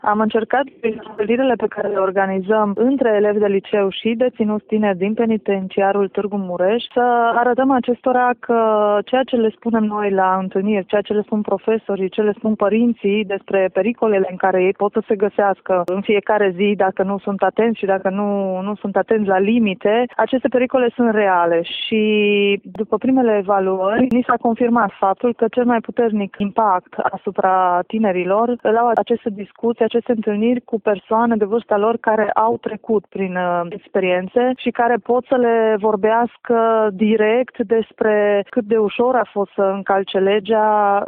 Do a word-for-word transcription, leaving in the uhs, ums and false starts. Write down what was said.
Am încercat prin întâlnirile pe care le organizăm între elevi de liceu și deținuți tineri din penitenciarul Târgu Mureș să arătăm acestora că ceea ce le spunem noi la întâlniri, ceea ce le spun profesorii, ce le spun părinții despre pericolele în care ei pot să se găsească în fiecare zi dacă nu sunt atenți și dacă nu, nu sunt atenți la limite, aceste pericole sunt reale și după primele evaluări ni s-a confirmat faptul că cel mai puternic impact asupra tinerilor îl au aceste discuții, aceste întâlniri cu persoane de vârsta lor care au trecut prin uh, experiențe și care pot să le vorbească direct despre cât de ușor a fost să încalce legea